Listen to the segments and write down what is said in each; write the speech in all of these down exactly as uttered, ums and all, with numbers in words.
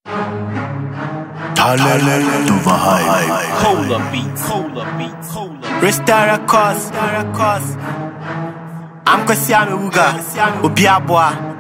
Talent over hype. Cola beats, cola beats, cola. Restara cause, I'm Kwesiame Wuga, Obiabwa,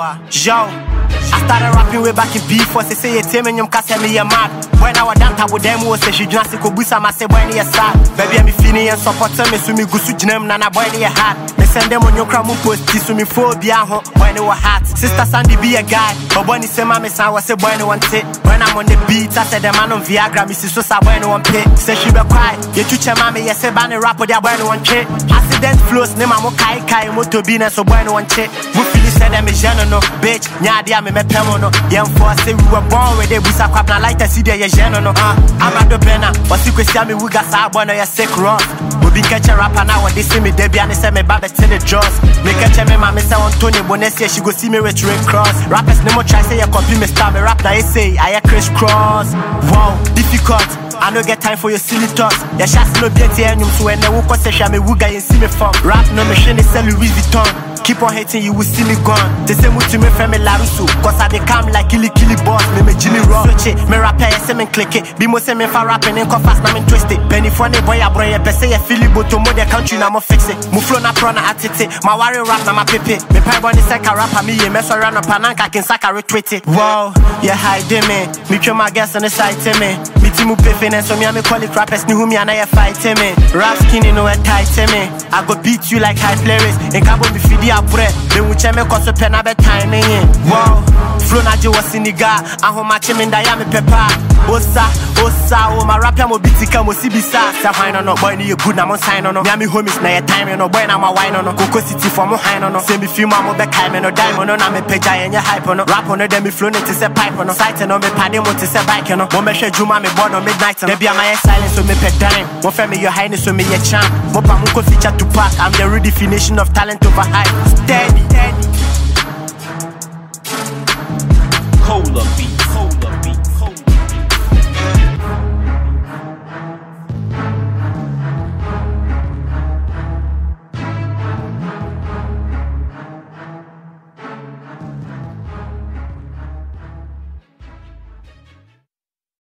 Yo. I started rapping way back in B four. Say say you tell me you can't tell me you're mad. When I was down to them, was say she just go busa my say when you're sad. Baby I'm feeling and support me so me go to jam nana boy you're hot. Me send them on your cram post so me phobia home when they were hot. Sister Sandy be a guy, but when he say my son was say when want it. When I'm on the beat, I said the man on Viagra, Missus So sa when one pay. Say she be quiet, you to check mommy, you say banny rap with their when one check. Accident flows, name I'm kai kai moto bina so when one check. We feel said them is no bitch, nyadia me me pemono. Young for say we were born with the busa crap na light see there ye no. Uh, I'm a do pena, but you can see me we got sa boy no you sick rough. We be catch a rapper now they see me Debbie and they say me babe till the jaws. Me catch me mama say on Tony Bonessi she go see me with Red Cross. Rappers no more try say you copy me style me rap na you say I crisscross. Wow, difficult. I no get time for your silly talks. Your shots no be at you so when they walk say me wuga you see me from. Rap no machine they sell Louis Vuitton. Keep on hating, you will see me gone. They say me to me from me Larusso. Cause I dey come like killy killy boss. Me me Jimmy Ross. Switch it, me rapper, I say me click it. Be mo say me for rapping and fast, na me twist it. Penny funny boy, I bro, you say you feel it, but to more the country, na mo fix it. Mo flow na pro na atite. My warrior rap na my pepe. Me pie bunny seka rapper, me ye mess around up and I can saka retweet it. Wow, yeah, hide me. Me kill my guests on the side to me. Me timu pefin and so me, I me call it rappers, ni who me and I fight to me. Rap skinny, no a tight to me. I go beat you like high players. And cabo me feed you. Then we check me cause we pen a bit timing. Wow, flow na je was in the guy. I hold my chim in the yami pepper. Osa, Osa, oh my rapper mo bitika mo sibisa. Say why no boy ni you good na mo sign on no. Me and me homies na your time no boy na my wine on no. Coco City for mo high no. Say me feel my mo back high me no diamond no. Na me page and your hype no. Rap on no dem me flow ne to say pipe no. Sight no me pade mo to say bike no. Mo me share juma me born on midnight no. Baby am I silence so me pet dime. Mo fe me your highness so me your champ. Mo pa mo ko feature to pack. I'm the redefinition of talent over hype. Steady, steady. Cola beats.